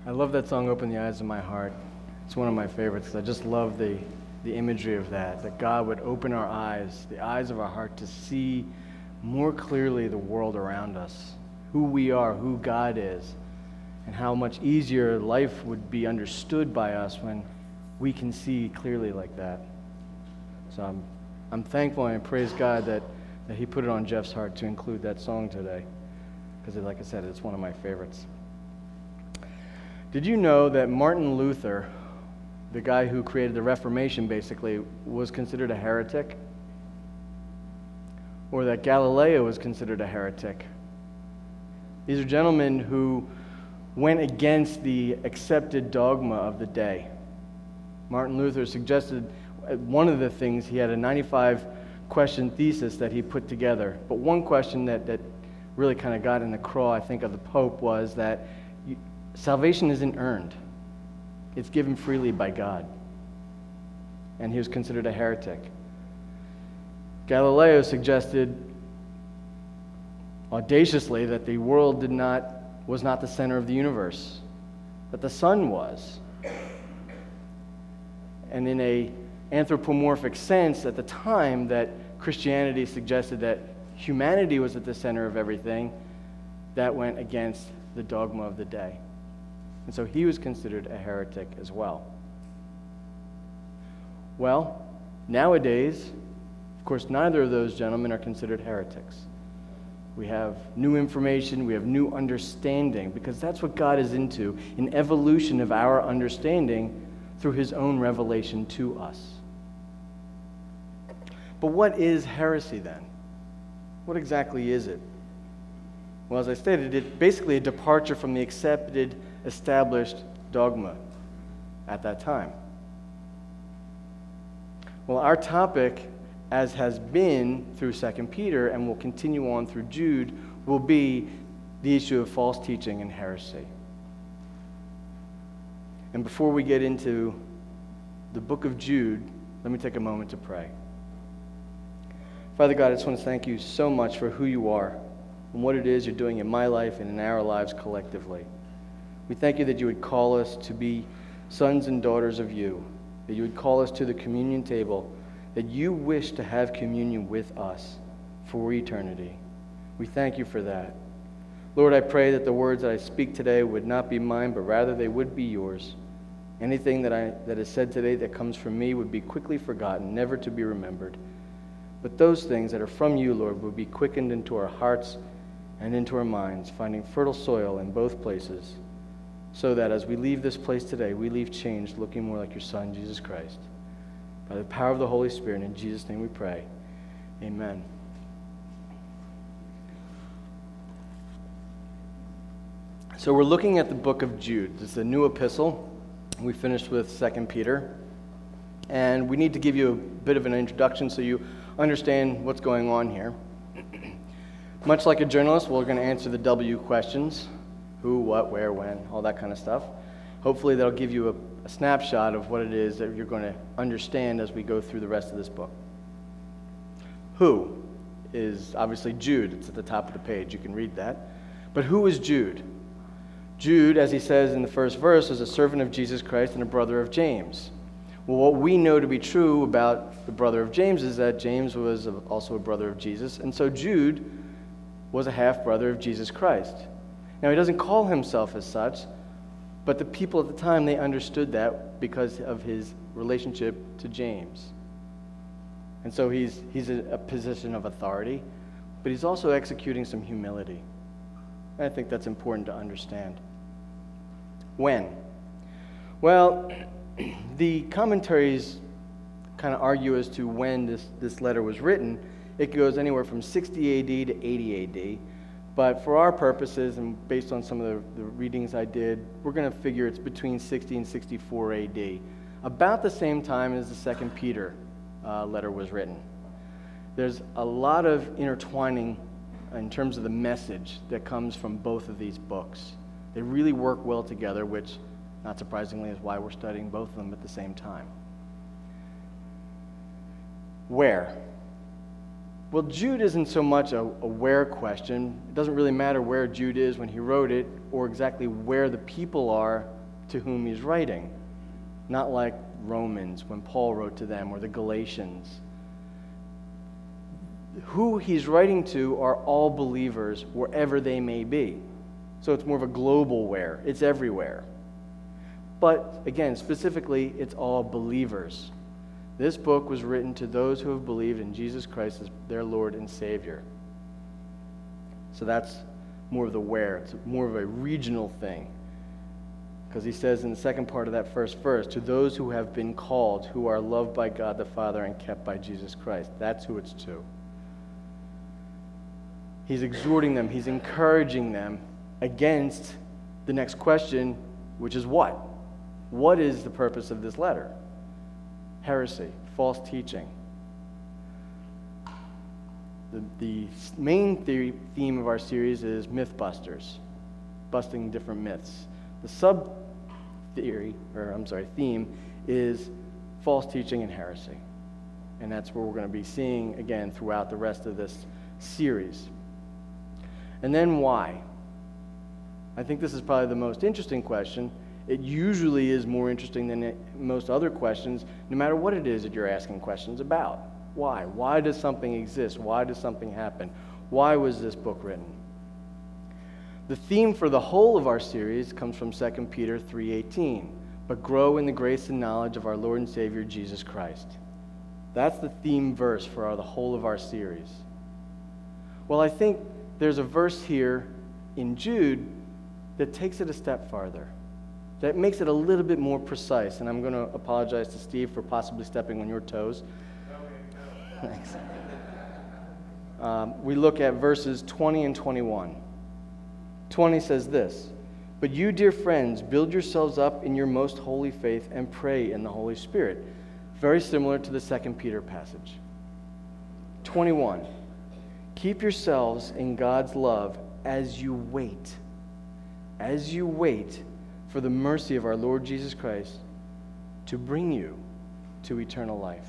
I love that song, Open the Eyes of My Heart. It's one of my favorites. I just love the imagery of that God would open our eyes, the eyes of our heart, to see more clearly the world around us, who we are, who God is, and how much easier life would be understood by us when we can see clearly like that. So I'm thankful and I praise God that He put it on Jeff's heart to include that song today, because like I said, it's one of my favorites. Did you know that Martin Luther, the guy who created the Reformation basically, was considered a heretic? Or that Galileo was considered a heretic? These are gentlemen who went against the accepted dogma of the day. Martin Luther suggested one of the things, he had a 95-question thesis that he put together. But one question that really kind of got in the craw, I think, of the Pope was that salvation isn't earned. It's given freely by God. And he was considered a heretic. Galileo suggested audaciously that the world was not the center of the universe, that the sun was. And in an anthropomorphic sense, at the time that Christianity suggested that humanity was at the center of everything, that went against the dogma of the day. And so he was considered a heretic as well. Well, nowadays, of course, neither of those gentlemen are considered heretics. We have new information, we have new understanding, because that's what God is into, an evolution of our understanding through His own revelation to us. But what is heresy then? What exactly is it? Well, as I stated, it's basically a departure from the accepted, established dogma at that time. Well, our topic, as has been through 2 Peter and will continue on through Jude, will be the issue of false teaching and heresy. And before we get into the book of Jude, let me take a moment to pray. Father God, I just want to thank you so much for who you are and what it is you're doing in my life and in our lives collectively. We thank you that you would call us to be sons and daughters of you, that you would call us to the communion table, that you wish to have communion with us for eternity. We thank you for that. Lord, I pray that the words that I speak today would not be mine, but rather they would be yours. Anything that is said today that comes from me would be quickly forgotten, never to be remembered. But those things that are from you, Lord, would be quickened into our hearts and into our minds, finding fertile soil in both places, so that as we leave this place today, we leave changed, looking more like your Son, Jesus Christ. By the power of the Holy Spirit, in Jesus' name we pray. Amen. So we're looking at the book of Jude. This is a new epistle. We finished with 2 Peter. And we need to give you a bit of an introduction so you understand what's going on here. Much like a journalist, we're going to answer the W questions. Who, what, where, when, all that kind of stuff. Hopefully that'll give you a snapshot of what it is that you're going to understand as we go through the rest of this book. Who is obviously Jude. It's at the top of the page. You can read that. But who is Jude? Jude, as he says in the first verse, is a servant of Jesus Christ and a brother of James. Well, what we know to be true about the brother of James is that James was also a brother of Jesus, and so Jude was a half-brother of Jesus Christ. Now, he doesn't call himself as such, but the people at the time, they understood that because of his relationship to James. And so he's a position of authority, but he's also executing some humility. And I think that's important to understand. When? Well, the commentaries kind of argue as to when this letter was written. It goes anywhere from 60 AD to 80 AD. But for our purposes, and based on some of the readings I did, we're going to figure it's between 60 and 64 AD. About the same time as the 2 Peter letter was written. There's a lot of intertwining in terms of the message that comes from both of these books. They really work well together, which, not surprisingly, is why we're studying both of them at the same time. Where? Well, Jude isn't so much a where question. It doesn't really matter where Jude is when he wrote it or exactly where the people are to whom he's writing. Not like Romans when Paul wrote to them or the Galatians. Who he's writing to are all believers wherever they may be. So it's more of a global where. It's everywhere. But again, specifically, it's all believers. This book was written to those who have believed in Jesus Christ as their Lord and Savior. So that's more of the where. It's more of a regional thing. Because he says in the second part of that first verse, to those who have been called, who are loved by God the Father and kept by Jesus Christ. That's who it's to. He's exhorting them, he's encouraging them against the next question, which is what? What is the purpose of this letter? Heresy, false teaching. The main theme of our series is Mythbusters, busting different myths. The theme is false teaching and heresy. And that's what we're going to be seeing again throughout the rest of this series. And then why? I think this is probably the most interesting question. It usually is more interesting than most other questions, no matter what it is that you're asking questions about. Why? Why does something exist? Why does something happen? Why was this book written? The theme for the whole of our series comes from 2 Peter 3:18, but grow in the grace and knowledge of our Lord and Savior Jesus Christ. That's the theme verse for the whole of our series. Well, I think there's a verse here in Jude that takes it a step farther, that makes it a little bit more precise. And I'm going to apologize to Steve for possibly stepping on your toes. Thanks. We look at verses 20 and 21. 20 says this, but you, dear friends, build yourselves up in your most holy faith and pray in the Holy Spirit. Very similar to the 2 Peter passage. 21, keep yourselves in God's love as you wait for the mercy of our Lord Jesus Christ to bring you to eternal life.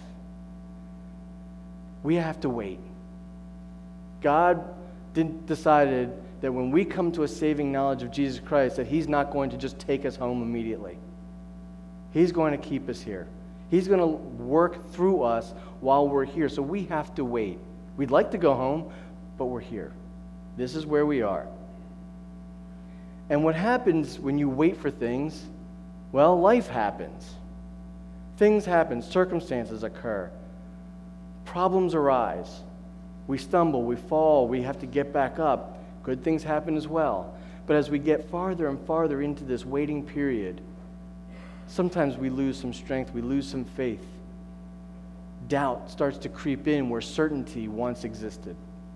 We have to wait. God decided that when we come to a saving knowledge of Jesus Christ, that he's not going to just take us home immediately. He's going to keep us here. He's going to work through us while we're here. So we have to wait. We'd like to go home, but we're here. This is where we are. And what happens when you wait for things? Well, life happens. Things happen. Circumstances occur. Problems arise. We stumble. We fall. We have to get back up. Good things happen as well. But as we get farther and farther into this waiting period, sometimes we lose some strength. We lose some faith. Doubt starts to creep in where certainty once existed.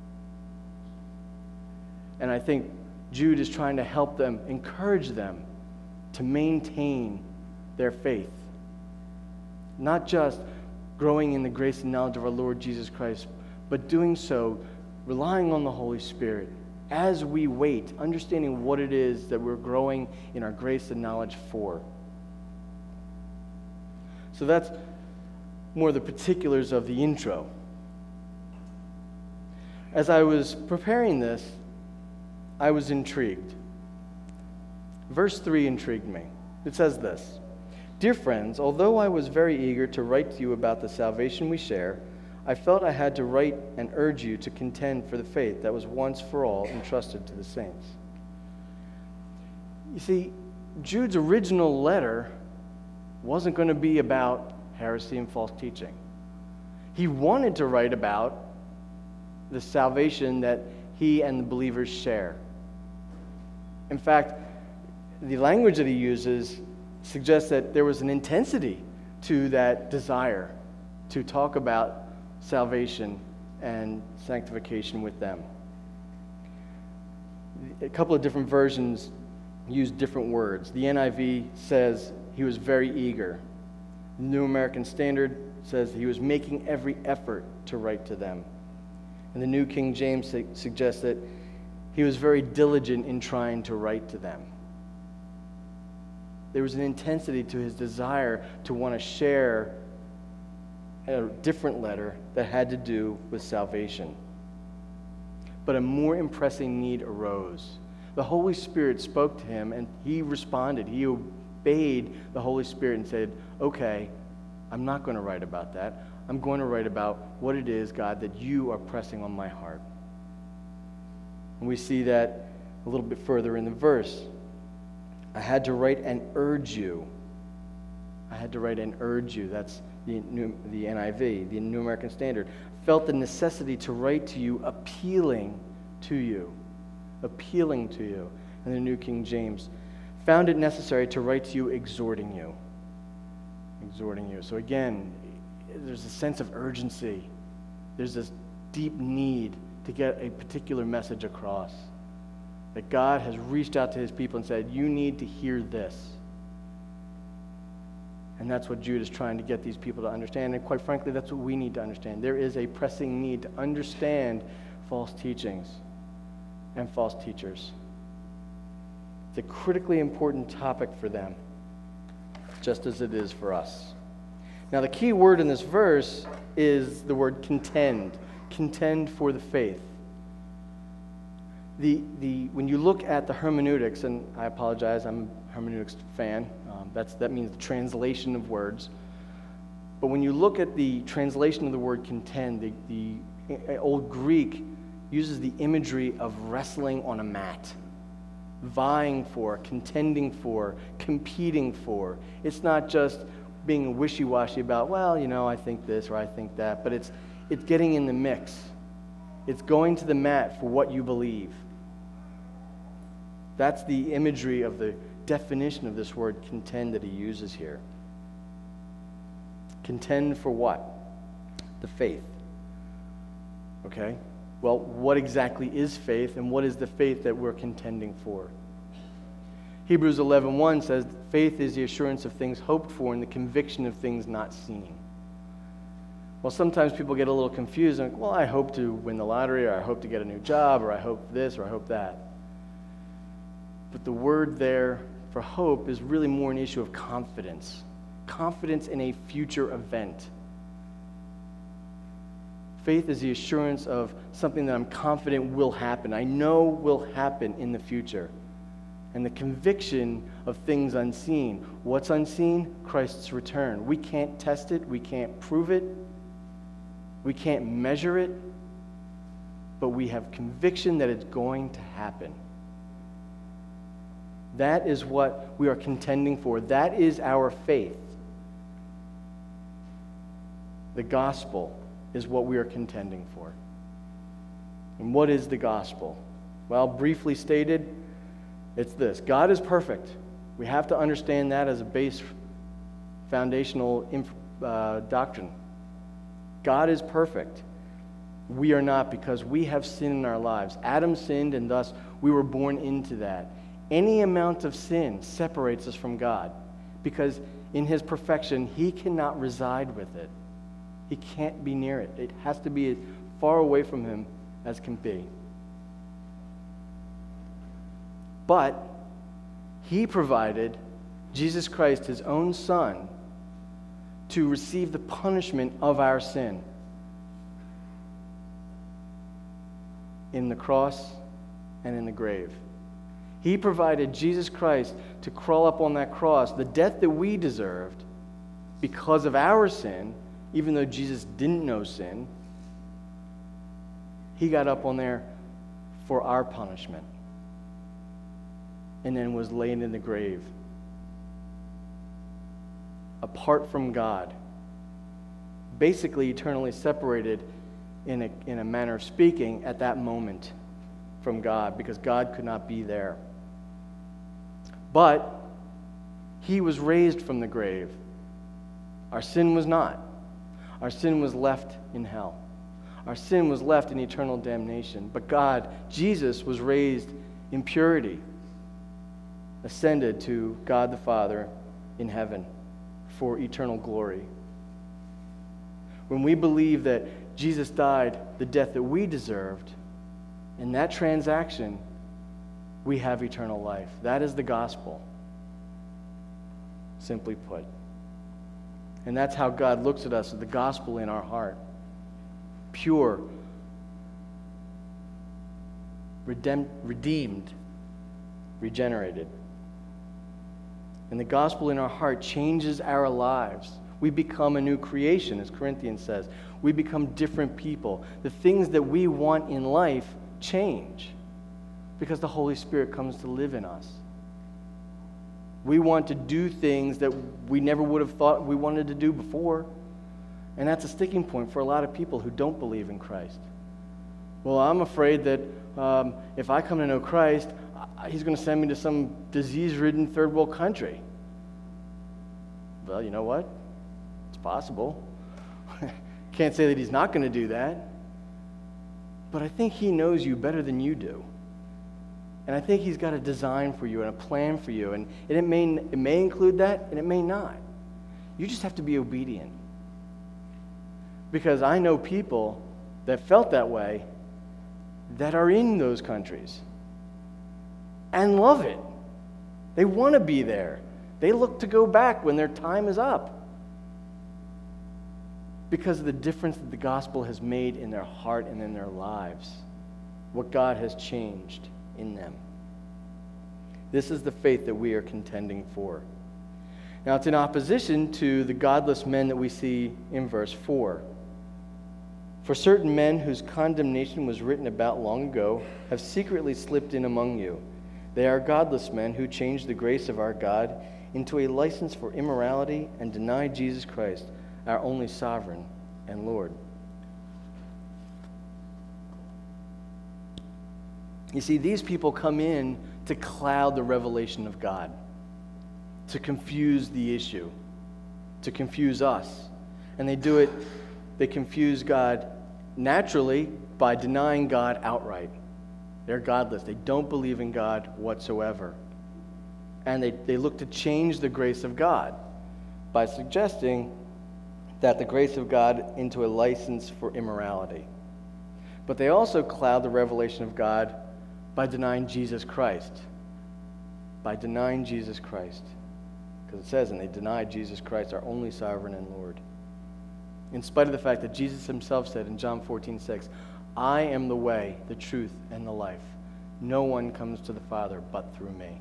And I think Jude is trying to help them, encourage them to maintain their faith. Not just growing in the grace and knowledge of our Lord Jesus Christ, but doing so, relying on the Holy Spirit as we wait, understanding what it is that we're growing in our grace and knowledge for. So that's more the particulars of the intro. As I was preparing this, I was intrigued. Verse 3 intrigued me. It says this, dear friends, although I was very eager to write to you about the salvation we share, I felt I had to write and urge you to contend for the faith that was once for all entrusted to the saints. You see, Jude's original letter wasn't going to be about heresy and false teaching. He wanted to write about the salvation that he and the believers share. In fact, the language that he uses suggests that there was an intensity to that desire to talk about salvation and sanctification with them. A couple of different versions use different words. The NIV says he was very eager. The New American Standard says he was making every effort to write to them. And the New King James suggests that he was very diligent in trying to write to them. There was an intensity to his desire to want to share a different letter that had to do with salvation. But a more impressing need arose. The Holy Spirit spoke to him, and he responded. He obeyed the Holy Spirit and said, okay, I'm not going to write about that. I'm going to write about what it is, God, that you are pressing on my heart. And we see that a little bit further in the verse. I had to write and urge you. I had to write and urge you. That's the NIV, the New American Standard. Felt the necessity to write to you, appealing to you. Appealing to you. And the New King James. Found it necessary to write to you, exhorting you. Exhorting you. So again, there's a sense of urgency. There's this deep need to get a particular message across. That God has reached out to his people and said, you need to hear this. And that's what Jude is trying to get these people to understand. And quite frankly, that's what we need to understand. There is a pressing need to understand false teachings and false teachers. It's a critically important topic for them, just as it is for us. Now, the key word in this verse is the word contend. Contend for the faith. When you look at the hermeneutics, and I apologize, I'm a hermeneutics fan. That means the translation of words. But when you look at the translation of the word contend, the Old Greek uses the imagery of wrestling on a mat, vying for, contending for, competing for. It's not just being wishy-washy about, well, I think this or I think that, but it's getting in the mix. It's going to the mat for what you believe. That's the imagery of the definition of this word contend that he uses here. Contend for what? The faith. Okay? Well, what exactly is faith, and what is the faith that we're contending for? Hebrews 11:1 says, faith is the assurance of things hoped for and the conviction of things not seen. Well, sometimes people get a little confused and, well, I hope to win the lottery, or I hope to get a new job, or I hope this, or I hope that. But the word there for hope is really more an issue of confidence. Confidence in a future event. Faith is the assurance of something that I'm confident will happen. I know will happen in the future. And the conviction of things unseen. What's unseen? Christ's return. We can't test it. We can't prove it. We can't measure it. But we have conviction that it's going to happen. That is what we are contending for. That is our faith. The gospel is what we are contending for. And what is the gospel? Well, briefly stated, it's this. God is perfect. We have to understand that as a base foundational doctrine. God is perfect. We are not, because we have sin in our lives. Adam sinned, and thus we were born into that. Any amount of sin separates us from God, because in his perfection, he cannot reside with it. He can't be near it. It has to be as far away from him as can be. But he provided Jesus Christ, his own Son, to receive the punishment of our sin in the cross and in the grave. He provided Jesus Christ to crawl up on that cross, the death that we deserved because of our sin, even though Jesus didn't know sin. He got up on there for our punishment and then was laid in the grave, apart from God, basically eternally separated in a manner of speaking at that moment from God, because God could not be there. But he was raised from the grave. Our sin was not. Our sin was left in hell. Our sin was left in eternal damnation. But God, Jesus, was raised in purity, ascended to God the Father in heaven for eternal glory. When we believe that Jesus died the death that we deserved, in that transaction, we have eternal life. That is the gospel, simply put. And that's how God looks at us, with the gospel in our heart. Pure, redeemed, regenerated. And the gospel in our heart changes our lives. We become a new creation, as Corinthians says. We become different people. The things that we want in life change because the Holy Spirit comes to live in us. We want to do things that we never would have thought we wanted to do before. And that's a sticking point for a lot of people who don't believe in Christ. Well, I'm afraid that if I come to know Christ, he's going to send me to some disease-ridden third world country. Well, you know what? It's possible. Can't say that he's not going to do that. But I think he knows you better than you do. And I think he's got a design for you and a plan for you. And it may include that, and it may not. You just have to be obedient. Because I know people that felt that way that are in those countries and love it. They want to be there. They look to go back when their time is up because of the difference that the gospel has made in their heart and in their lives, what God has changed in them. This is the faith that we are contending for. Now, it's in opposition to the godless men that we see in verse 4. For certain men whose condemnation was written about long ago have secretly slipped in among you. They are godless men who changed the grace of our God into a license for immorality and deny Jesus Christ, our only sovereign and Lord. You see, these people come in to cloud the revelation of God, to confuse the issue, to confuse us. And they confuse God naturally by denying God outright. They're godless. They don't believe in God whatsoever. And they look to change the grace of God by suggesting that the grace of God into a license for immorality. But they also cloud the revelation of God by denying Jesus Christ. By denying Jesus Christ. Because it says, and they denied Jesus Christ, our only sovereign and Lord. In spite of the fact that Jesus himself said in John 14:6, I am the way, the truth, and the life. No one comes to the Father but through me.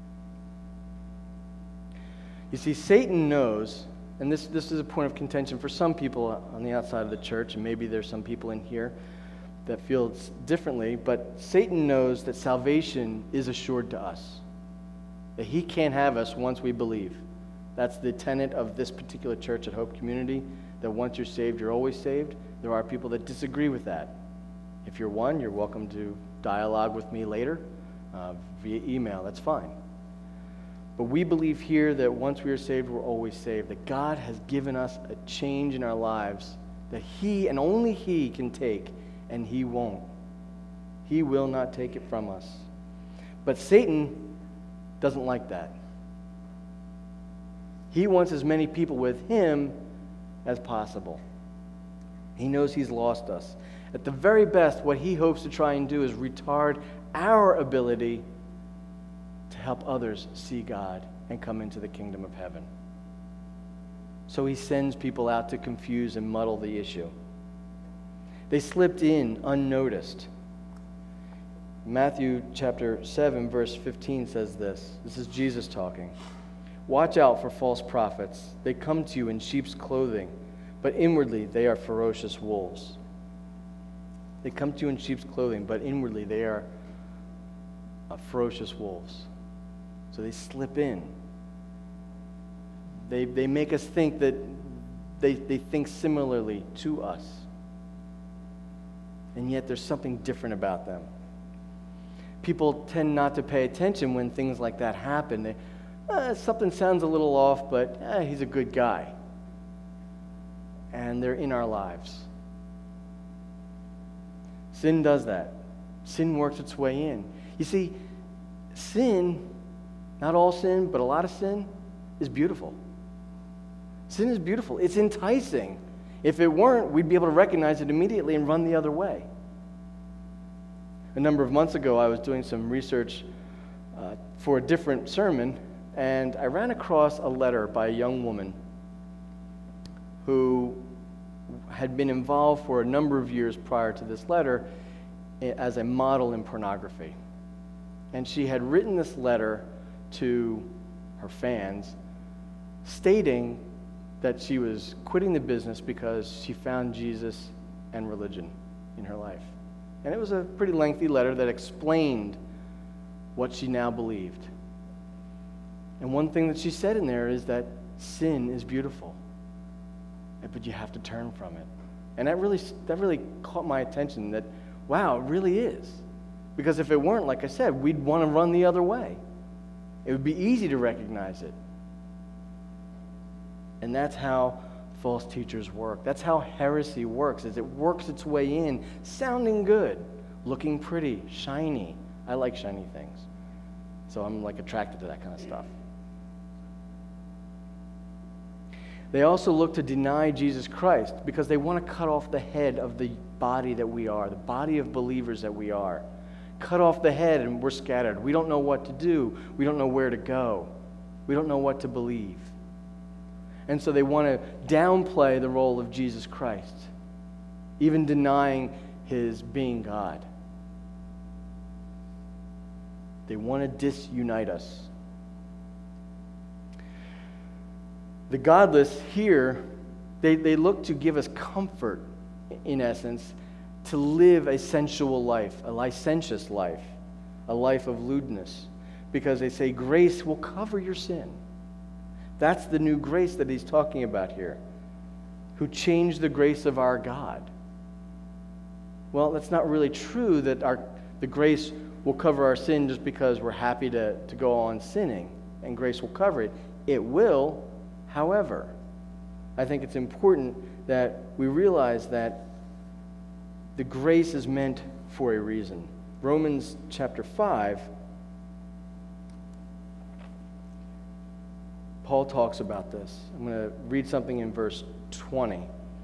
You see, Satan knows, and this is a point of contention for some people on the outside of the church, and maybe there's some people in here that feel differently, but Satan knows that salvation is assured to us, that he can't have us once we believe. That's the tenet of this particular church at Hope Community, that once you're saved, you're always saved. There are people that disagree with that. If you're one, you're welcome to dialogue with me later via email. That's fine. But we believe here that once we are saved, we're always saved, that God has given us a change in our lives that he and only he can take, and he won't. He will not take it from us. But Satan doesn't like that. He wants as many people with him as possible. He knows he's lost us. At the very best, what he hopes to try and do is retard our ability to help others see God and come into the kingdom of heaven. So he sends people out to confuse and muddle the issue. They slipped in unnoticed. Matthew chapter 7, verse 15 says this. This is Jesus talking. Watch out for false prophets. They come to you in sheep's clothing, but inwardly they are ferocious wolves. They come to you in sheep's clothing, but inwardly they are ferocious wolves. So they slip in. They make us think that they think similarly to us. And yet there's something different about them. People tend not to pay attention when things like that happen. Something sounds a little off, but he's a good guy. And they're in our lives. Sin does that. Sin works its way in. You see, sin, not all sin, but a lot of sin, is beautiful. Sin is beautiful. It's enticing. If it weren't, we'd be able to recognize it immediately and run the other way. A number of months ago, I was doing some research for a different sermon, and I ran across a letter by a young woman who had been involved for a number of years prior to this letter as a model in pornography. And she had written this letter to her fans stating that she was quitting the business because she found Jesus and religion in her life. And it was a pretty lengthy letter that explained what she now believed. And one thing that she said in there is that sin is beautiful, but you have to turn from it. And that really caught my attention, that, wow, it really is. Because if it weren't, like I said, we'd want to run the other way. It would be easy to recognize it. And that's how false teachers work. That's how heresy works, is it works its way in, sounding good, looking pretty, shiny. I like shiny things. So I'm attracted to that kind of stuff. They also look to deny Jesus Christ because they want to cut off the head of the body that we are, the body of believers that we are. Cut off the head and we're scattered. We don't know what to do. We don't know where to go. We don't know what to believe. And so they want to downplay the role of Jesus Christ, even denying his being God. They want to disunite us. The godless here, they look to give us comfort, in essence, to live a sensual life, a licentious life, a life of lewdness, because they say grace will cover your sin. That's the new grace that he's talking about here, who changed the grace of our God. Well, that's not really true that the grace will cover our sin just because we're happy to go on sinning, and grace will cover it. It will. However, I think it's important that we realize that the grace is meant for a reason. Romans chapter 5, Paul talks about this. I'm going to read something in verse 20.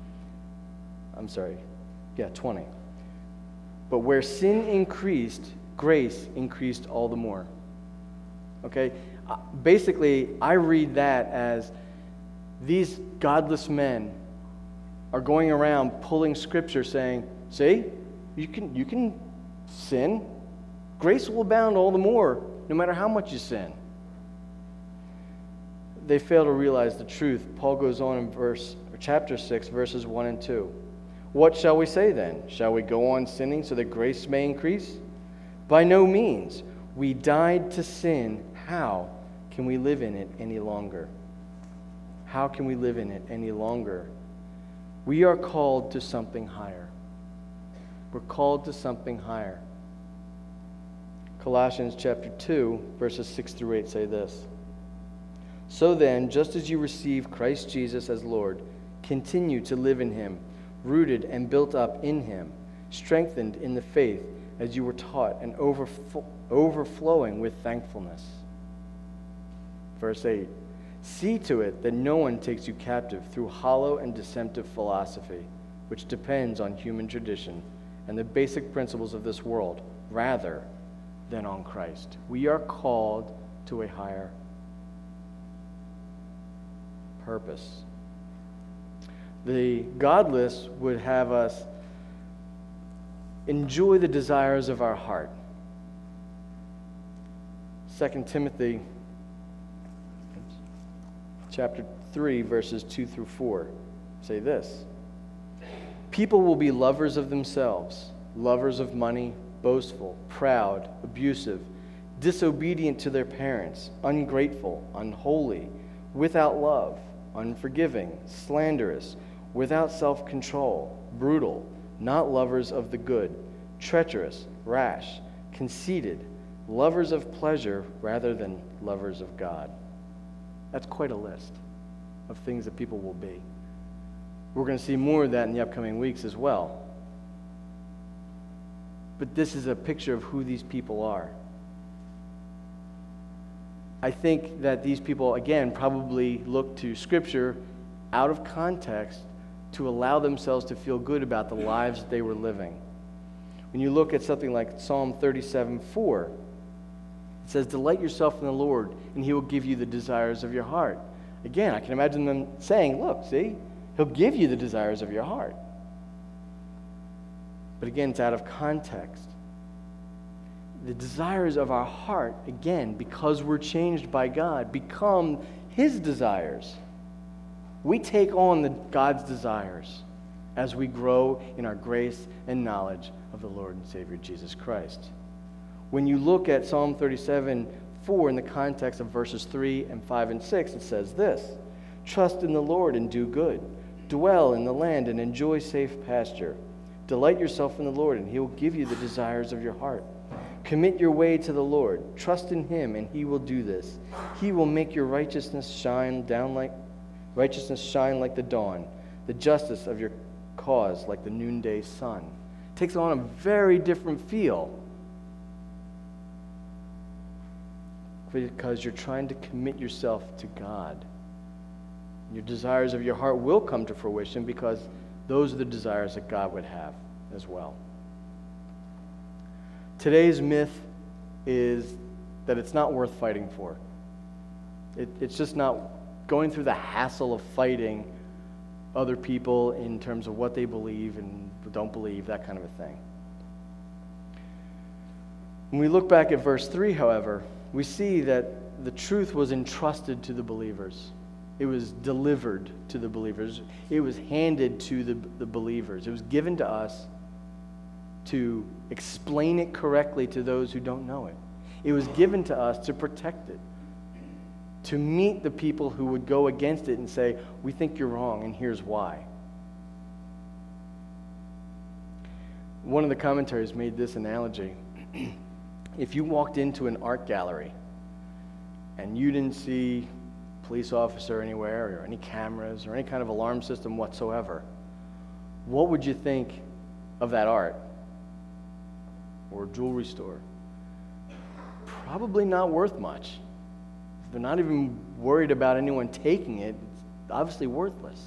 20. But where sin increased, grace increased all the more. Okay? Basically, I read that as these godless men are going around pulling scripture saying, see, you can sin. Grace will abound all the more, no matter how much you sin. They fail to realize the truth. Paul goes on in chapter 6, verses 1 and 2. What shall we say then? Shall we go on sinning so that grace may increase? By no means. We died to sin. How can we live in it any longer? How can we live in it any longer? We are called to something higher. We're called to something higher. Colossians chapter 2, verses 6 through 8 say this. So then, just as you receive Christ Jesus as Lord, continue to live in him, rooted and built up in him, strengthened in the faith as you were taught, and overflowing with thankfulness. Verse 8. See to it that no one takes you captive through hollow and deceptive philosophy, which depends on human tradition and the basic principles of this world, rather than on Christ. We are called to a higher purpose. The godless would have us enjoy the desires of our heart. 2 Timothy chapter 3, verses 2 through 4 say this. People will be lovers of themselves, lovers of money, boastful, proud, abusive, disobedient to their parents, ungrateful, unholy, without love, unforgiving, slanderous, without self-control, brutal, not lovers of the good, treacherous, rash, conceited, lovers of pleasure rather than lovers of God. That's quite a list of things that people will be. We're going to see more of that in the upcoming weeks as well. But this is a picture of who these people are. I think that these people, again, probably look to Scripture out of context to allow themselves to feel good about the lives that they were living. When you look at something like Psalm 37:4, it says, delight yourself in the Lord, and he will give you the desires of your heart. Again, I can imagine them saying, look, see, He'll give you the desires of your heart. But again, it's out of context. The desires of our heart, again, because we're changed by God, become His desires. We take on God's desires as we grow in our grace and knowledge of the Lord and Savior Jesus Christ. When you look at Psalm 37:4 in the context of verses 3 and 5 and 6, it says this: "Trust in the Lord and do good. Dwell in the land and enjoy safe pasture. Delight yourself in the Lord, and He will give you the desires of your heart. Commit your way to the Lord. Trust in Him, and He will do this. He will make your righteousness shine like the dawn, the justice of your cause like the noonday sun." It takes on a very different feel because you're trying to commit yourself to God. Your desires of your heart will come to fruition because those are the desires that God would have as well. Today's myth is that it's not worth fighting for. It's just not going through the hassle of fighting other people in terms of what they believe and don't believe, that kind of a thing. When we look back at verse 3, however, we see that the truth was entrusted to the believers. It was delivered to the believers. It was handed to the believers. It was given to us to explain it correctly to those who don't know it. It was given to us to protect it, to meet the people who would go against it and say, "We think you're wrong, and here's why." One of the commentaries made this analogy. If you walked into an art gallery and you didn't see a police officer anywhere or any cameras or any kind of alarm system whatsoever, what would you think of that art? Or a jewelry store? Probably not worth much. If they're not even worried about anyone taking it, it's obviously worthless.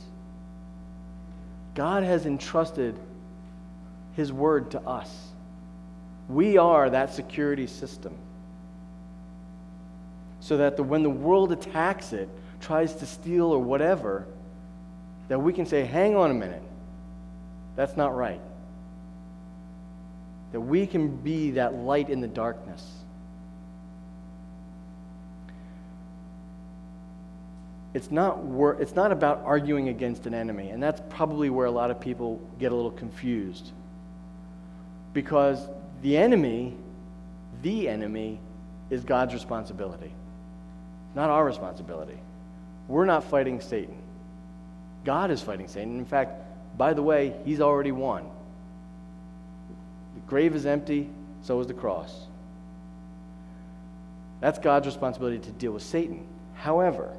God has entrusted His word to us. We are that security system. So that when the world attacks it, tries to steal or whatever, that we can say, "Hang on a minute, that's not right." That we can be that light in the darkness. It's not about arguing against an enemy, and that's probably where a lot of people get a little confused. Because the enemy is God's responsibility, not our responsibility. We're not fighting Satan. God is fighting Satan. In fact, by the way, He's already won. The grave is empty, so is the cross. That's God's responsibility to deal with Satan. However,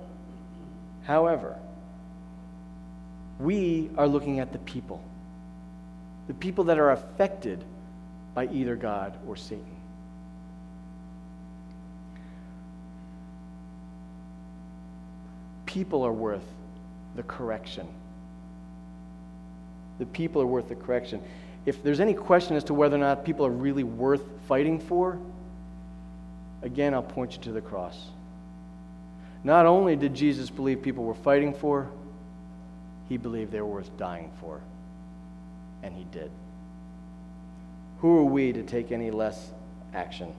we are looking at the people that are affected by either God or Satan. People are worth the correction. The people are worth the correction. If there's any question as to whether or not people are really worth fighting for, again, I'll point you to the cross. Not only did Jesus believe people were fighting for, He believed they were worth dying for. And He did. Who are we to take any less action?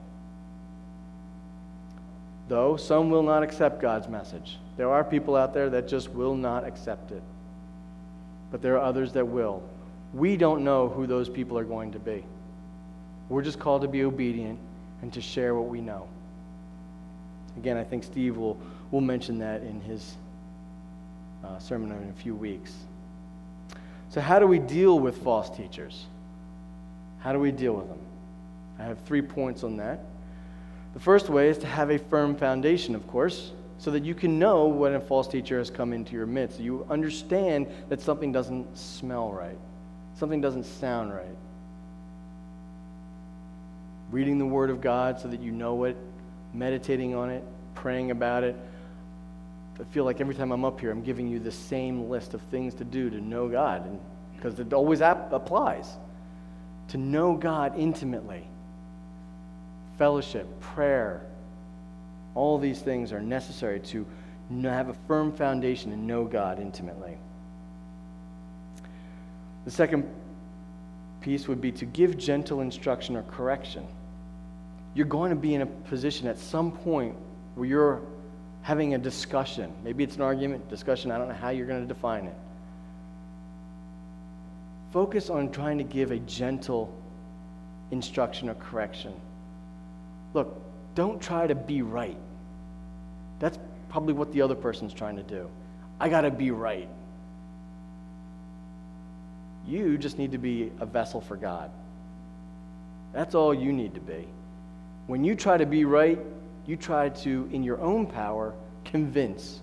Though some will not accept God's message. There are people out there that just will not accept it. But there are others that will. We don't know who those people are going to be. We're just called to be obedient and to share what we know. Again, I think Steve will mention that in his sermon in a few weeks. So how do we deal with false teachers? How do we deal with them? I have 3 points on that. The first way is to have a firm foundation, of course, so that you can know when a false teacher has come into your midst. You understand that something doesn't smell right. Something doesn't sound right. Reading the Word of God so that you know it, meditating on it, praying about it. I feel like every time I'm up here, I'm giving you the same list of things to do to know God, and because it always applies. To know God intimately. Fellowship, prayer, all these things are necessary to have a firm foundation and know God intimately. The second piece would be to give gentle instruction or correction. You're going to be in a position at some point where you're having a discussion. Maybe it's an argument, discussion, I don't know how you're going to define it. Focus on trying to give a gentle instruction or correction. Look, don't try to be right. That's probably what the other person's trying to do. I got to be right. You just need to be a vessel for God. That's all you need to be. When you try to be right, you try to, in your own power, convince.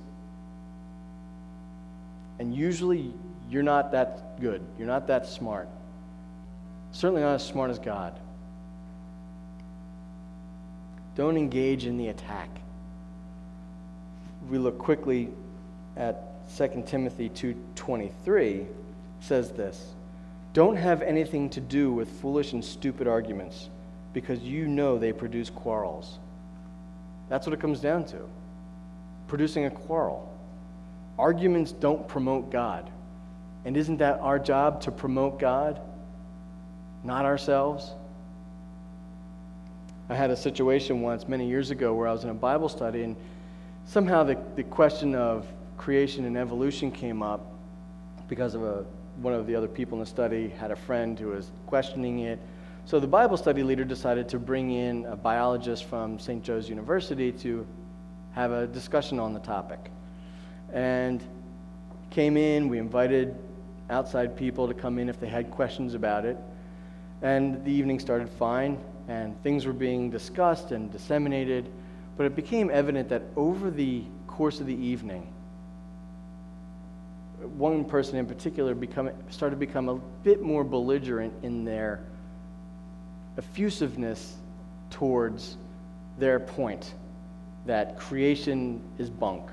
And usually, you're not that good. You're not that smart. Certainly not as smart as God. Don't engage in the attack. We look quickly at 2 Timothy 2:23. Says this: don't have anything to do with foolish and stupid arguments, because you know they produce quarrels. That's what it comes down to. Producing a quarrel. Arguments don't promote God. And isn't that our job, to promote God, not ourselves? I had a situation once many years ago where I was in a Bible study, and somehow the question of creation and evolution came up because of one of the other people in the study had a friend who was questioning it. So the Bible study leader decided to bring in a biologist from St. Joe's University to have a discussion on the topic. And came in, we invited outside people to come in if they had questions about it. And the evening started fine, and things were being discussed and disseminated, but it became evident that over the course of the evening, one person in particular started to become a bit more belligerent in their effusiveness towards their point that creation is bunk.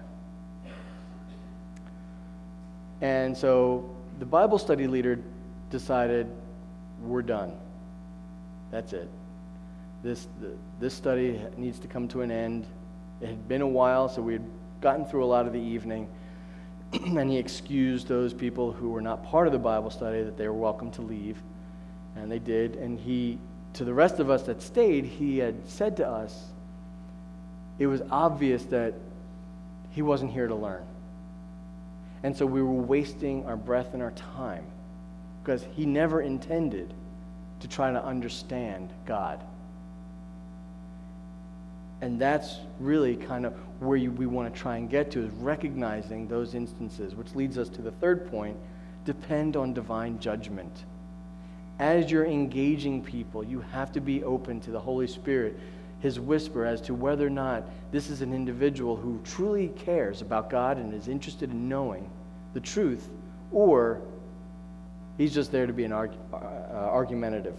And so the Bible study leader decided, we're done. That's it. This study needs to come to an end. It had been a while, so we had gotten through a lot of the evening. And he excused those people who were not part of the Bible study that they were welcome to leave. And they did. And to the rest of us that stayed, he had said to us, it was obvious that he wasn't here to learn. And so we were wasting our breath and our time, because he never intended to try to understand God. And that's really kind of where we want to try and get to, is recognizing those instances, which leads us to the third point: depend on divine judgment. As you're engaging people, you have to be open to the Holy Spirit, His whisper as to whether or not this is an individual who truly cares about God and is interested in knowing the truth, or he's just there to be an argumentative.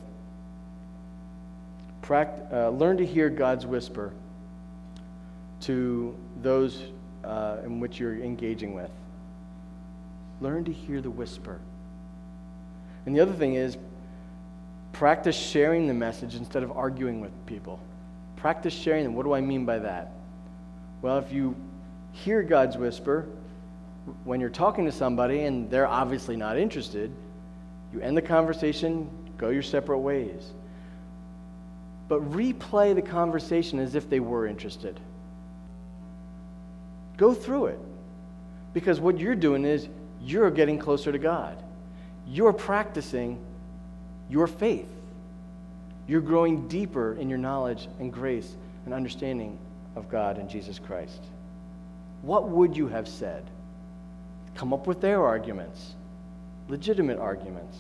Learn to hear God's whisper to those in which you're engaging with. Learn to hear the whisper. And the other thing is, practice sharing the message instead of arguing with people. Practice sharing them. What do I mean by that? Well, if you hear God's whisper when you're talking to somebody and they're obviously not interested, you end the conversation, go your separate ways. But replay the conversation as if they were interested. Go through it. Because what you're doing is you're getting closer to God. You're practicing your faith. You're growing deeper in your knowledge and grace and understanding of God and Jesus Christ. What would you have said? Come up with their arguments, legitimate arguments,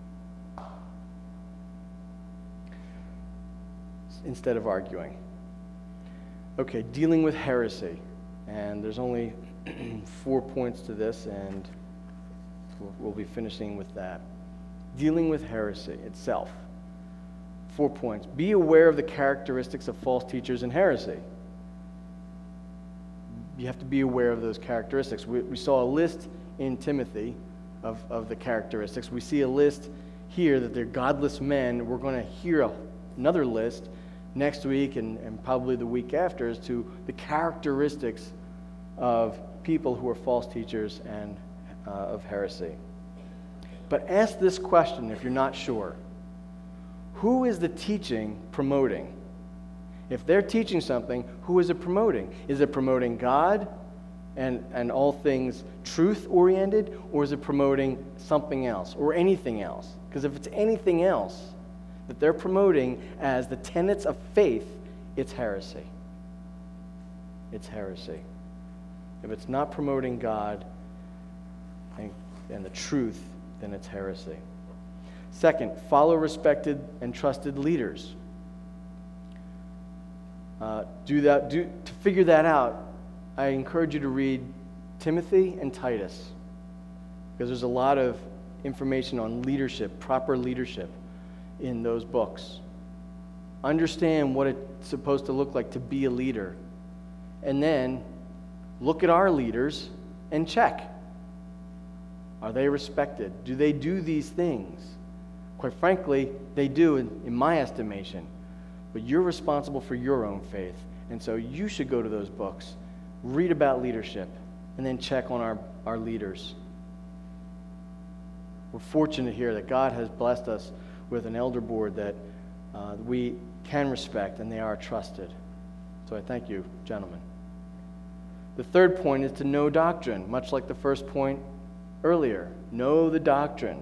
instead of arguing. Okay, dealing with heresy. And there's only 4 points to this, and we'll be finishing with that. Dealing with heresy itself. 4 points. Be aware of the characteristics of false teachers and heresy. You have to be aware of those characteristics. We saw a list in Timothy of the characteristics. We see a list here that they're godless men. We're going to hear another list next week and probably the week after as to the characteristics of people who are false teachers and of heresy. But ask this question if you're not sure. Who is the teaching promoting? If they're teaching something, who is it promoting? Is it promoting God and all things truth-oriented, or is it promoting something else or anything else? Because if it's anything else that they're promoting as the tenets of faith, it's heresy. It's heresy. If it's not promoting God and the truth, then it's heresy. Second, follow respected and trusted leaders. To figure that out, I encourage you to read Timothy and Titus, because there's a lot of information on leadership, proper leadership, in those books. Understand what it's supposed to look like to be a leader, and then look at our leaders and check. Are they respected? Do they do these things? Quite frankly, they do in my estimation. But you're responsible for your own faith. And so you should go to those books, read about leadership, and then check on our leaders. We're fortunate here that God has blessed us with an elder board that we can respect, and they are trusted. So I thank you, gentlemen. The third point is to know doctrine, much like the first point earlier. Know the doctrine.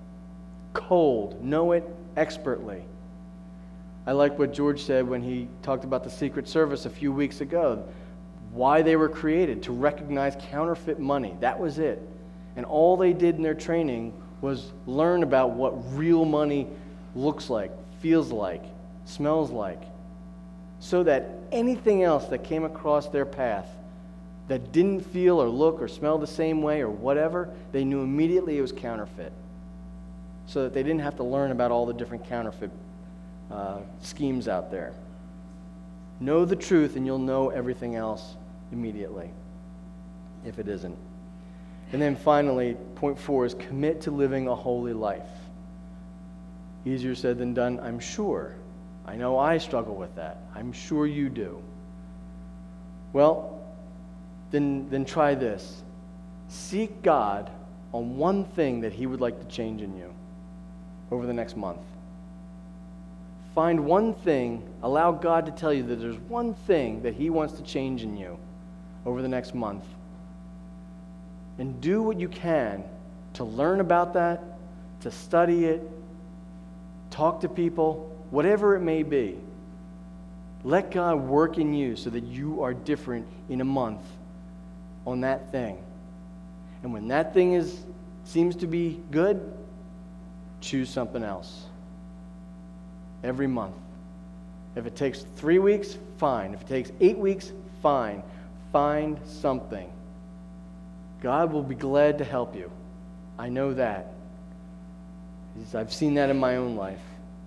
Cold. Know it expertly. I like what George said when he talked about the Secret Service a few weeks ago. Why they were created, to recognize counterfeit money. That was it. And all they did in their training was learn about what real money looks like, feels like, smells like, so that anything else that came across their path that didn't feel or look or smell the same way or whatever, they knew immediately it was counterfeit, so that they didn't have to learn about all the different counterfeit schemes out there. Know the truth and you'll know everything else immediately, if it isn't. And then finally, point 4 is commit to living a holy life. Easier said than done, I'm sure. I know I struggle with that. I'm sure you do. Well, then try this. Seek God on one thing that He would like to change in you over the next month. Find one thing, allow God to tell you that there's one thing that He wants to change in you over the next month. And do what you can to learn about that, to study it, talk to people, whatever it may be. Let God work in you so that you are different in a month on that thing. And when that thing seems to be good, choose something else. Every month. If it takes 3 weeks, fine. If it takes 8 weeks, fine. Find something. God will be glad to help you. I know that. I've seen that in my own life.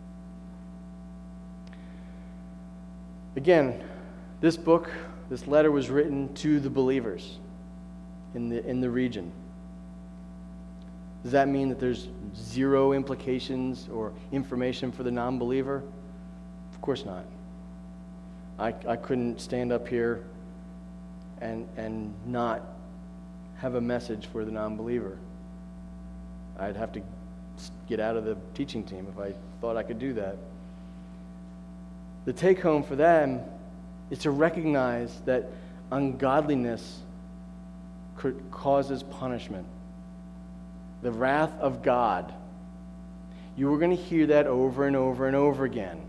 Again, this book, this letter was written to the believers in the region. Does that mean that there's zero implications or information for the non-believer? Of course not. I couldn't stand up here and not have a message for the non-believer. I'd have to get out of the teaching team if I thought I could do that. The take-home for them is to recognize that ungodliness causes punishment. The wrath of God. You are going to hear that over and over and over again.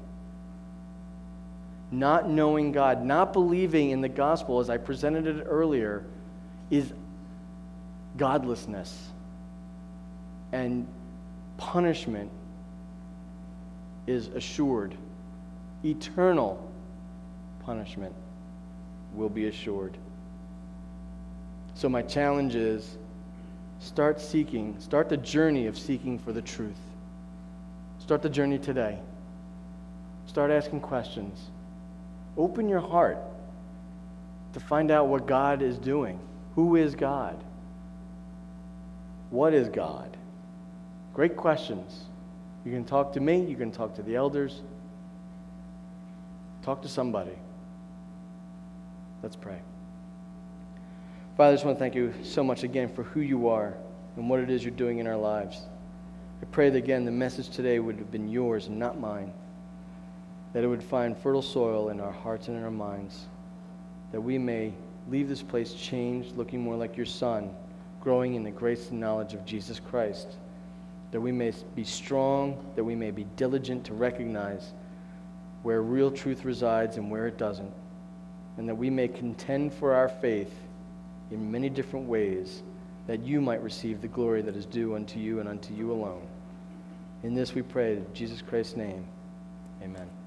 Not knowing God, not believing in the gospel as I presented it earlier, is godlessness. And punishment is assured. Eternal punishment will be assured. So my challenge is, start the journey of seeking for the truth. Start the journey today. Start asking questions. Open your heart to find out what God is doing. Who is God? What is God? Great questions. You can talk to me, you can talk to the elders. Talk to somebody. Let's pray. Father, I just want to thank you so much again for who you are and what it is you're doing in our lives. I pray that, again, the message today would have been yours and not mine, that it would find fertile soil in our hearts and in our minds, that we may leave this place changed, looking more like your Son, growing in the grace and knowledge of Jesus Christ, that we may be strong, that we may be diligent to recognize where real truth resides and where it doesn't, and that we may contend for our faith in many different ways, that you might receive the glory that is due unto you and unto you alone. In this we pray in Jesus Christ's name. Amen.